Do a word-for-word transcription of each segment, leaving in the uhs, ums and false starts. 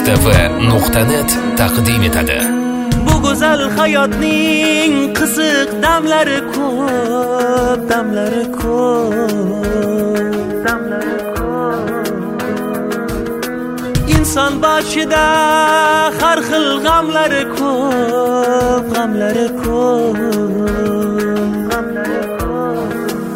mustv nuqta net taqdim etadi. Bu go'zal hayotning qiziq damlari ko'p, damlari ko'p, damlari ko'p. Inson boshida har xil g'amlari ko'p, g'amlari ko'p, g'amlari ko'p.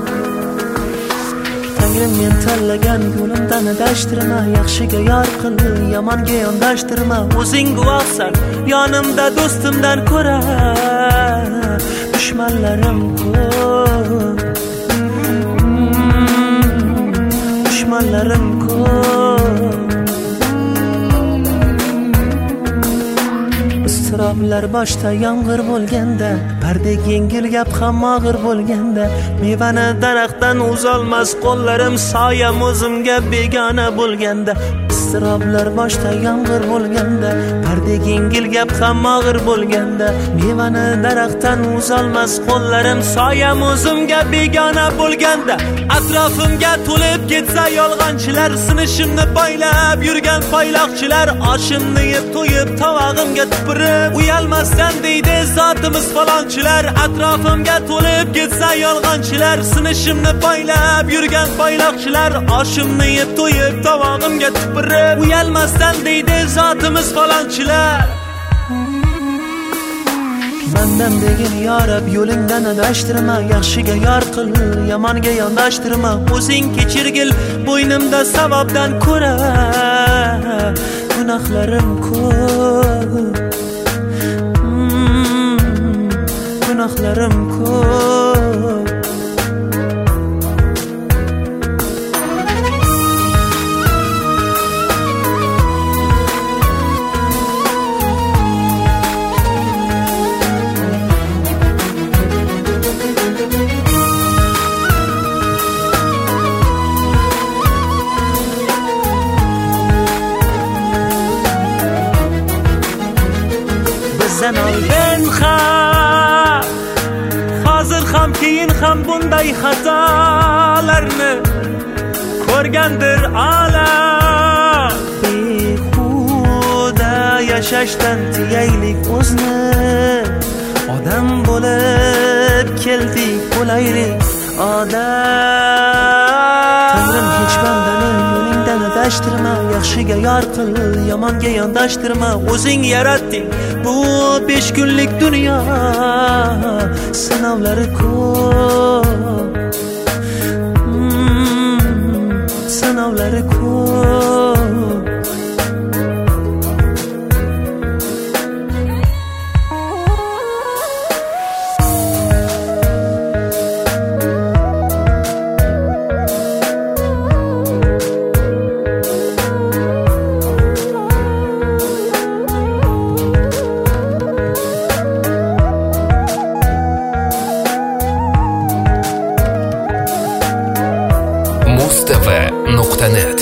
Tangrim men tanlagan yo'limdan adashtirma, yaxshiga yor qil, yomonga yondashtirma. O'zing guvohsan, yonimda do'stimdan ko'ra dushmanlarim ko'p, dushmanlarim ko'p. Istiroblar boshda yomg'ir bo'lganda, bardek yengil gap ham og'ir bo'lganda, mevani daraxtdan uzolmas qo'llarim, soyam o'zimga begona bo'lganda. Istiroblar boshda yomg'ir bo'lganda, bardek yengil gap ham og'ir bo'lganda, mevani daraxtdan uzolmas qo'llarim, soyam o'zimga begona bo'lganda. Atrofimga to'lib ketsa yolg'onchilar, sinishimni poylab yurgan poyloqchilar, oshimni yeb to'yib tovog'imga tupurib uyalmasdan deydi zotimiz falonchilar. Atrofimga to'lib ketsa yolg'onchilar, sinishimni poylab yurgan poyloqchilar, oshimni yeb to'yib tovog'imga tupurib uyalmasdan deydi zotimiz falonchilar. Bandam degin yorab yo'lingdan adashtirma, yaxshiga yor qil, yomonga yondashtirma. O'zing kechirgil, bo'ynimda savobdan ko'ra gunohlarim ko'p, gunohlarim ko'p. Bizdan oldin ham, hozir ham, keyin ham bunday xatolarni ko'rgandir olam. Behuda yashashdan tiyaylik o'zni, odam bo'lib keldik, bo'laylik odam. Tangrim hech bandani yo'lingdan adashtirma, yaxshiga yor qil, yomonga yondashtirma. O'zing yaratding bu besh kunlik dunyo, sinovlari ko'p, sinovlari ko'p. mustv nuqta net